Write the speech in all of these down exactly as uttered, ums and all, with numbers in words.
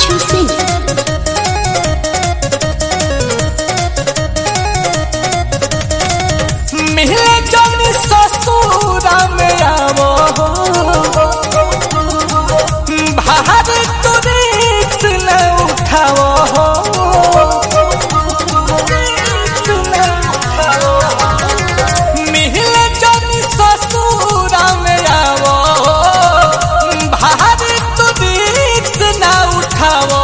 Himanshu Singh. मिले जन ससुरा में आवो बाहर तो रिक्स न उठाओ मिले जन ससुरा में आवो बाहर तो रिक्स न उठाओ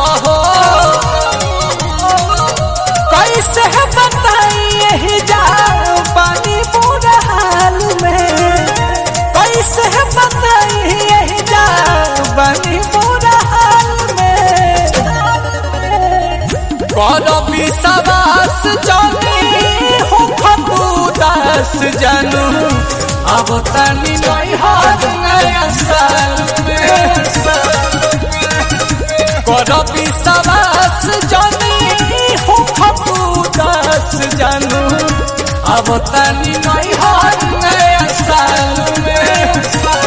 कैसे बताइए जा पानी पूरा हाल में कैसे बताइए जा पानी पूरा हाल में करो विश्वास जानी हो खबूदास जानू अब तनी नहीं हाथ नया साल में करो विश्वास जानी हो खबूदास जानू अब तनी नहीं हाथ नया साल में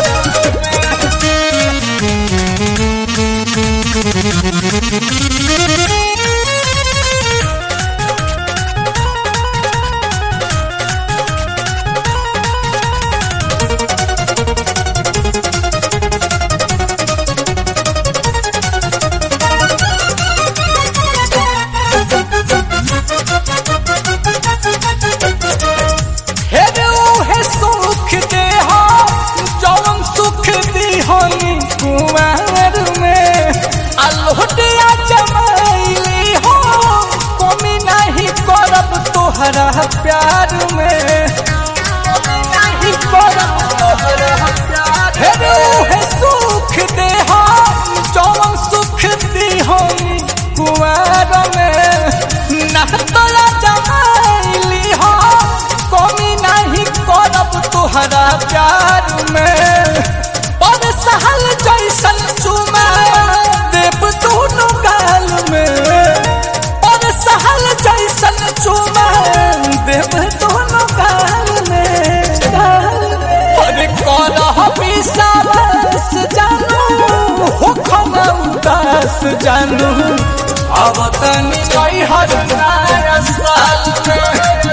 कुमार में अलोटिया जमाइली हो कमी नहीं करब तोहरा प्यार में नहीं करब तोहरा प्यार है सुख दे हो जौन सुख दी हो कुमार में ना तोला जमाइली हो कमी नहीं करब तोहरा प्यार में सहल जैसन चुमा देव दोनों गाल में और सहल जैसन चुमा देव दोनों गाल में अरे कौन विश्वास जानू हो खना उदास जानू अब तनी नहीं हर नया साल में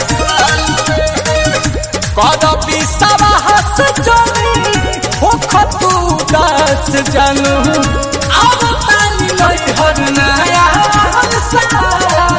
कौन विश्वास जानी हो खतू दास जानू अब पानी नहीं हर नया साल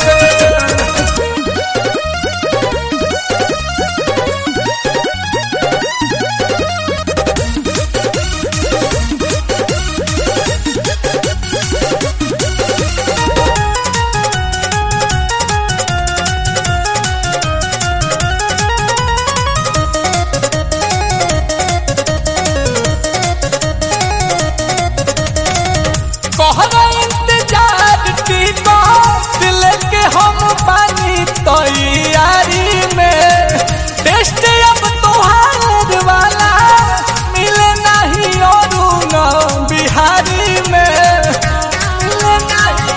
तैयारी में टेस्ट अब तोहार वाला मिले नहीं और न बिहारी में मिले नहीं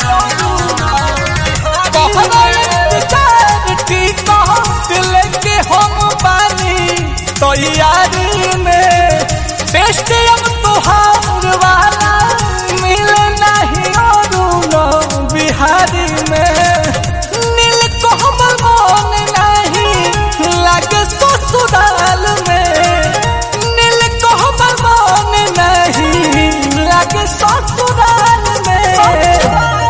के हम पानी तैयारी में टेस्ट अब तोहार वाला मिले नहीं और न बिहारी में ससुराल में नील कोहबर मन नहीं लगे ससुराल में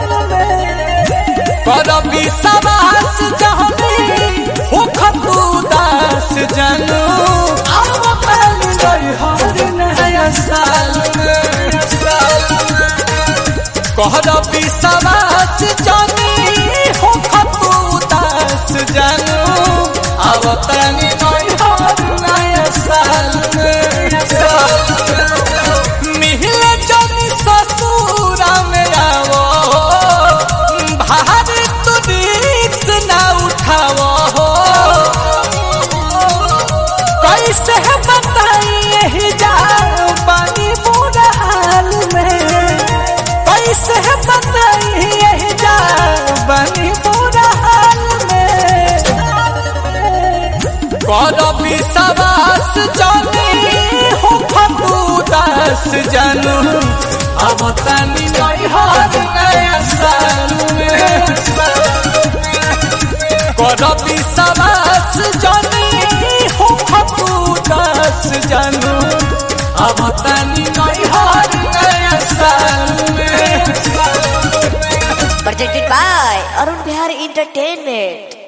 कर विश्वास जानी हो खबूदास जानू अब पानी नहीं हर नया साल में कर विश्वास जानी हो खबूदास जानू अब तनी नहीं हर नया साल में मिले जन ससुरा में आवो बाहर तो रिक्स न उठाओ कैसे बताइए जा पानी पूरा हाल में कैसे बताइए जा पानी पूरा हाल में कर विश्वास जानी हो खबूदास जानू अब तनी नहीं हर नया साल में कर विश्वास जानी हो खतू दस जानू अब तनी नहीं हर नया साल में। Presented by Arun Bihari Entertainment.